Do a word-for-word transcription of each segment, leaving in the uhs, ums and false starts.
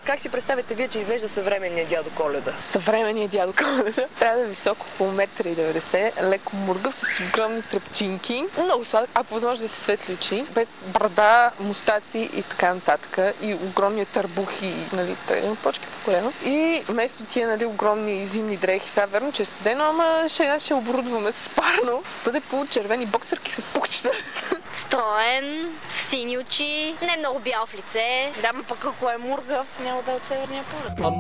Как си представяте вие, че изглежда съвременният дядо Коледа? Съвременният дядо Коледа трябва да е високо по метър и деветдесет, леко мургав с огромни трепчинки, много сладък, а по възможност да се светли очи, без брада, мустаци и така нататък, и огромни търбухи, нали, тръгна почки по колено. И вместо тия, нали, огромни зимни дрехи, сега верно, че е студено, ама ще, ще оборудваме с парно. Ще бъде по червени боксерки с пукчета. Строен, сини очи, не много бял в лице. Да, ма пък ако е мургав, няма да е от Северния полюс.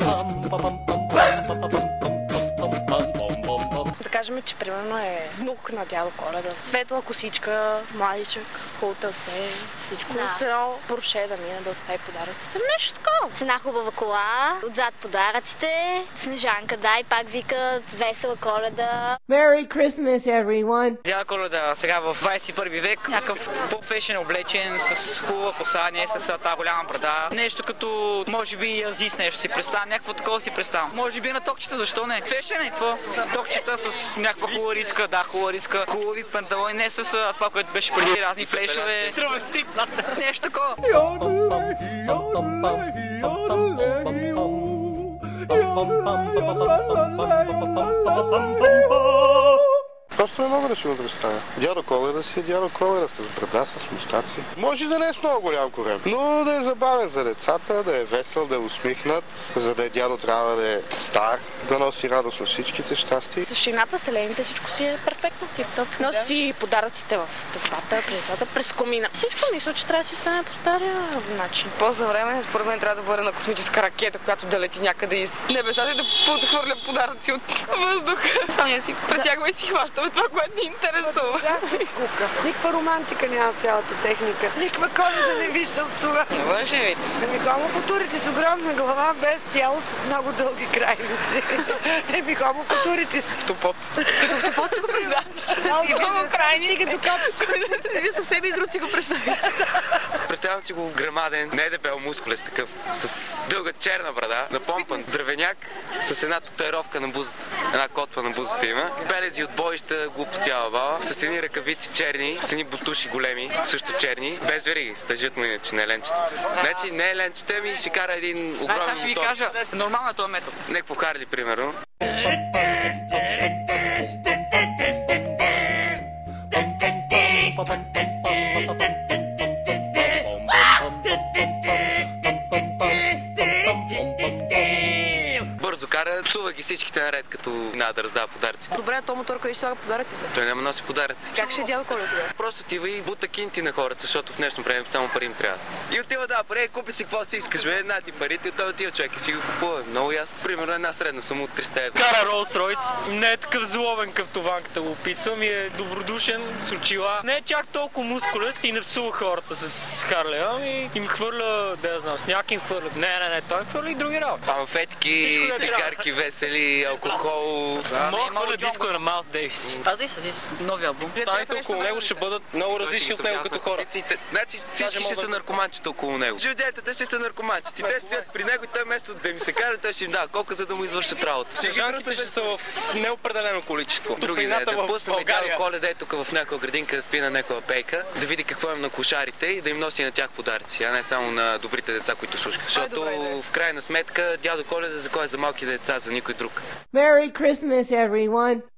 Да кажем, че примерно е внук на дядо Коледа. Светла косичка, младичък, хубавоте, всичко. Да. С едно порше да мине да остави подаръците. Нещо такова. С една хубава кола, отзад подаръците, Снежанка, дай, пак викат, весела Коледа. Merry Christmas, everyone! Дядо Коледа сега в двадесет и първи век, някакъв по-фешен облечен, с хубава коса, не с тази голяма брада. Нещо като, може би, Азис нещо си представям, някакво такова си представям. Може би на токчета, защо не? Фешен е, какво? Токчета с някаква хубава риска, да, хубава риска, хубави панталони, не с това, което беше преди, разни флешове. Тръвестик, нещо такова. Просто не мога да си го представя. Дядо Коледа си е дядо Коледа с брада, с мустаци. Може да не е с много голям корем, но да е забавен за децата, да е весел, да е усмихнат. За да е дядо, трябва да е стар, да носи радост на всичките щастия. С шината, селените, всичко си е перфектно, тип-топ. Носи подаръците в тъпата, при децата, през комина. Всичко мисля, че трябва да си стане по стария начин. По-съвременен, според мен, трябва да бъде на космическа ракета, която да лети някъде из небесата и да подхвърля подаръци от въздуха. Само си претягва и си хващаме това, което ни интересува. Никаква романтика няма с цялата техника. Никаква Коледа не виждам в това. Не външен вид. Еми хомокултурите с огромна глава, без тяло, с много дълги крайници. Еми хомокултурите с топот. Като топот си го представяш. И много крайни. Като кап. Вие съвсем изруд си го представите. Представям си го грамаден, не дебел, мускулес такъв, с дълга черна брада, напомпан, здравеняк, с една татуировка на бузата, една котва на бузата има, белези от боища, глупостява баба, с едни ръкавици черни, с едни бутуши големи, също черни, без вериги, стъжат му иначе, не е ленчета. Значи не е ленчета, ми ще кара един огромен мотор. Аз ще ви кажа, нормално е този метод. Некво Харли, примерно. Бързо кара, псува ги всичките наред, като няма да раздава подаръците. Добре, а то мотор къде ще слага подаръците? Той няма носи подаръци. Как ще е дядо Коледа? Просто отива и бута кинти на хората, защото в днешно време само пари им трябва. И отива да пари, купи си какво си искаш, бе, една ти парите, и той отива човек и си го купува. Много ясно. Примерно една средна сума от триста евро. Кара Ролс Ройс, не е такъв злобен към това, като го описвам, и е добродушен, с очила. Не е чак толкова мускулест и не псува хората с Харлея, ами им хвърля, да я знам, сняг им хвърля. Не, не, не, той хвърля и други работи. Ама фетки, цигарки, весели, алкохол. Мога хвърля диско на Майлз Дейвис. Азис, Азис, нови албум. Старите около него ще бъдат много различни от него като хора. Значи всички ще са наркоманчета около него. Жуджетата ще са наркоманчета. Те стоят при него и той вместо да им се кара, той ще им дава колка, за да му извършат работа. Снежанките ще са в неопределено количество. Други не, да пуснем дядо Коледа е тук в някаква градинка да спи на някаква пейка, да види какво им на кошарите и да им носи на тях подаръци, а не само на добрите деца, които слушаха. Защото в крайна сметка дядо Коледа за кой е за малки деца, за никой друг. Merry Christmas, everyone!